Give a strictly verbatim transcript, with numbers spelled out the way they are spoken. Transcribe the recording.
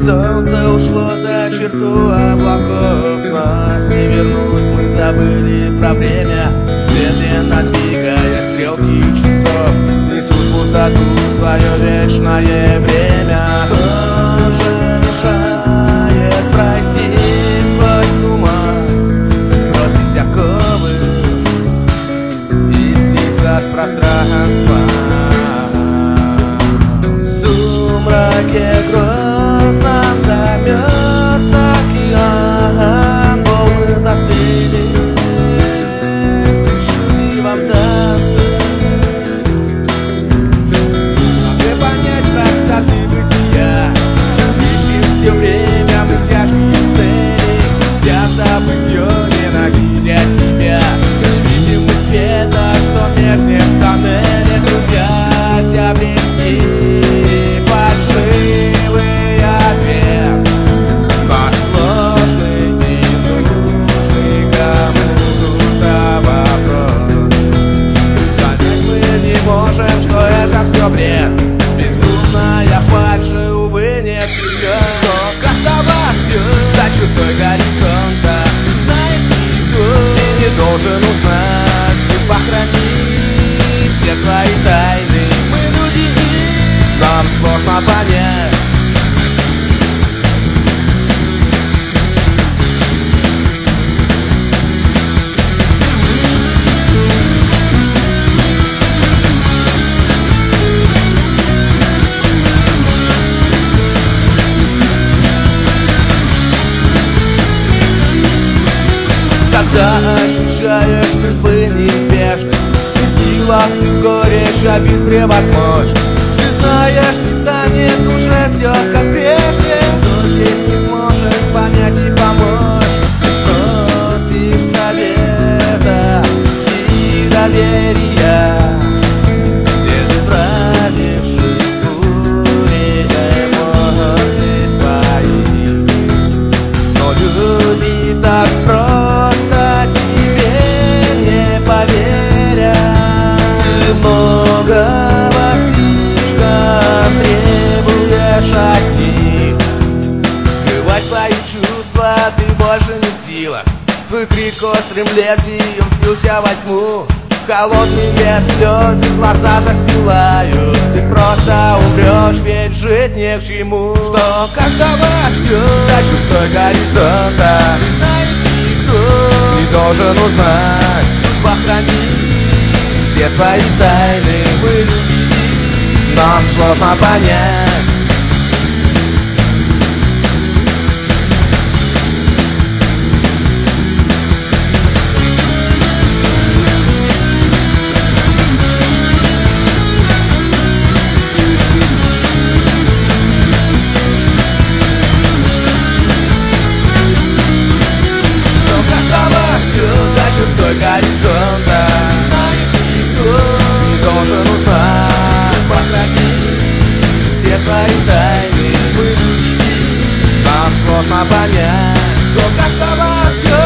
Солнце ушло за черту облаков, нас не вернуть, мы забыли про время. Медленно двигая стрелки часов, несут в пустоту свое вечное время. Что же мешает пройти сквозь туман, сбросить оковы и слиться с пространства? В сумраке грозно займется океан, волны застыли в шумливом танце. Как понять простаты бытия, ищем все время мы тяжкие цели, я забытье ненавидя тебя. Не видим мы света, что мерзнет в тоннеле, трудясь обрести фальшивый ответ на сложный и нужный кому-то вопрос. Понять мы не можем, что это все бред, безумная фальшь, увы, не всерьез. Что кастовать бьет за чертой горизонта, знает никто и не должен узнать. Ты похрани все твои тайны, мы люди, нам сложно понять. Когда ощущаешь судьбы неизбежность, и в силах ты горечь обид превозмочь, ты знаешь, не станет уже все как прежде, но здесь не сможет понять и помочь. Ты просишь совета и доверия, без справившись бури эмоций своих, но люди так просто многого слишком требуешь от них. Скрывать свои чувства ты больше не в силах. Твой крик острым лезвием впился во тьму. Холодные слезы глаза застилают. Ты просто умрешь, ведь жить не к чему. Что каждого ждет за чертой горизонта, не знает никто, не должен узнать. Похрани все твои тайны, мы люди, нам сложно понять. Что каждого ждет за чертой горизонта, не должен узнать. Похрани все твои тайны, мы люди, нам сложно понять. Что каждого ждет